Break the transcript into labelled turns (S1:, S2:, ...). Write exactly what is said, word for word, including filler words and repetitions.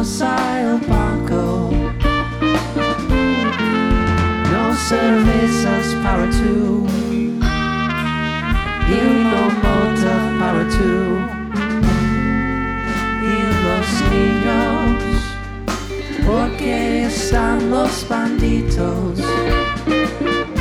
S1: vamos al banco. No cervezas para tú y no motor para tú. Y los niños, porque están los banditos.